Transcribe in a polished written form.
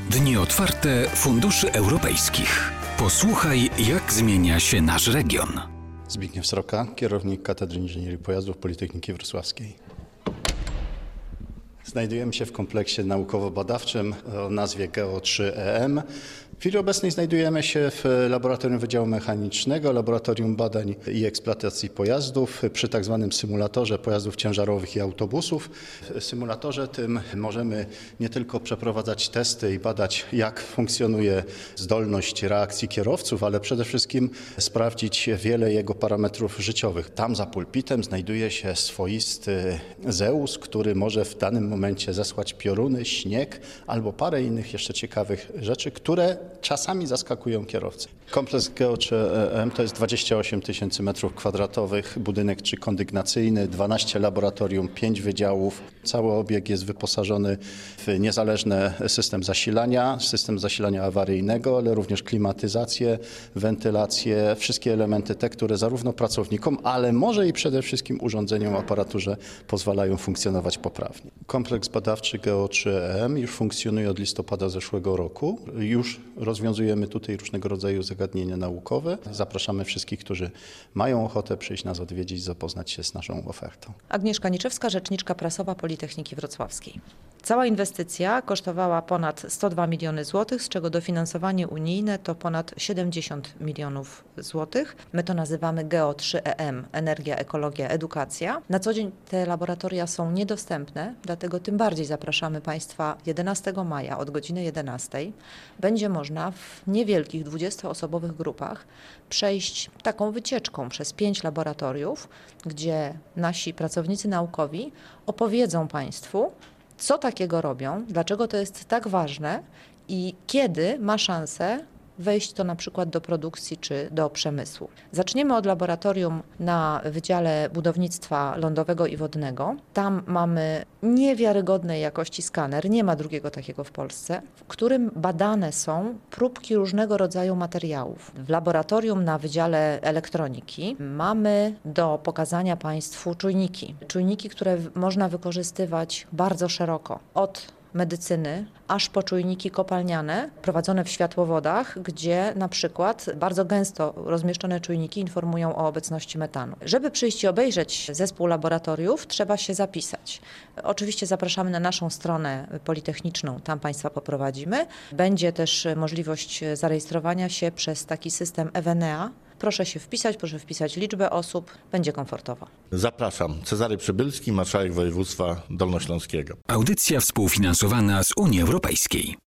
Dni otwarte funduszy europejskich. Posłuchaj, jak zmienia się nasz region. Zbigniew Sroka, kierownik Katedry Inżynierii Pojazdów Politechniki Wrocławskiej. Znajdujemy się w kompleksie naukowo-badawczym o nazwie GEO3EM. W chwili obecnej znajdujemy się w Laboratorium Wydziału Mechanicznego, Laboratorium Badań i Eksploatacji Pojazdów przy tak zwanym symulatorze pojazdów ciężarowych i autobusów. W symulatorze tym możemy nie tylko przeprowadzać testy i badać, jak funkcjonuje zdolność reakcji kierowców, ale przede wszystkim sprawdzić wiele jego parametrów życiowych. Tam za pulpitem znajduje się swoisty Zeus, który może w danym momencie zesłać pioruny, śnieg albo parę innych jeszcze ciekawych rzeczy, które czasami zaskakują kierowcę. Kompleks GEO3EM to jest 28 000 m2, budynek trzykondygnacyjny, 12 laboratorium, 5 wydziałów. Cały obiekt jest wyposażony w niezależny system zasilania awaryjnego, ale również klimatyzację, wentylację, wszystkie elementy te, które zarówno pracownikom, ale może i przede wszystkim urządzeniom, aparaturze pozwalają funkcjonować poprawnie. Kompleks badawczy GEO3EM już funkcjonuje od listopada zeszłego roku. Już rozwiązujemy tutaj różnego rodzaju zagadnienia naukowe. Zapraszamy wszystkich, którzy mają ochotę przyjść nas odwiedzić, zapoznać się z naszą ofertą. Agnieszka Niczewska, rzeczniczka prasowa Politechniki Wrocławskiej. Cała inwestycja kosztowała ponad 102 miliony złotych, z czego dofinansowanie unijne to ponad 70 milionów złotych. My to nazywamy GEO3EM, energia, ekologia, edukacja. Na co dzień te laboratoria są niedostępne, dlatego tym bardziej zapraszamy Państwa 11 maja od godziny 11. Będzie można w niewielkich 20-osobowych grupach przejść taką wycieczką przez 5 laboratoriów, gdzie nasi pracownicy naukowi opowiedzą Państwu, co takiego robią, dlaczego to jest tak ważne i kiedy ma szansę wejść to na przykład do produkcji czy do przemysłu. Zaczniemy od laboratorium na Wydziale Budownictwa Lądowego i Wodnego. Tam mamy niewiarygodnej jakości skaner, nie ma drugiego takiego w Polsce, w którym badane są próbki różnego rodzaju materiałów. W laboratorium na Wydziale Elektroniki mamy do pokazania Państwu czujniki. Czujniki, które można wykorzystywać bardzo szeroko, od medycyny, aż po czujniki kopalniane prowadzone w światłowodach, gdzie na przykład bardzo gęsto rozmieszczone czujniki informują o obecności metanu. Żeby przyjść i obejrzeć zespół laboratoriów, trzeba się zapisać. Oczywiście zapraszamy na naszą stronę politechniczną, tam Państwa poprowadzimy. Będzie też możliwość zarejestrowania się przez taki system Evenea. Proszę się wpisać, proszę wpisać liczbę osób, będzie komfortowo. Zapraszam. Cezary Przybylski, marszałek województwa dolnośląskiego. Audycja współfinansowana z Unii Europejskiej.